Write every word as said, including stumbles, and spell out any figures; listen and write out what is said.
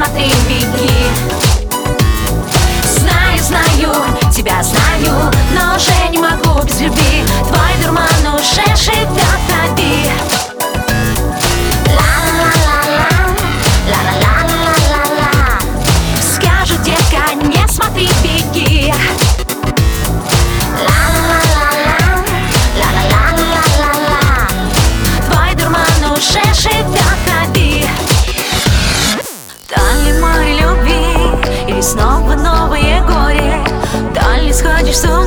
смотри, беги. Знаю, знаю, тебя знаю, но уже не могу без любви. Твой дурман уже живет в крови. Ла-ла-ла-ла-ла, скажут, детка, не смотри, беги. Ла-ла-ла-ла, ла-ла-ла-ла-ла, твой дурман уже живет в крови. Дали моей любви, и снова новое горе. Даль не сходишь с ума.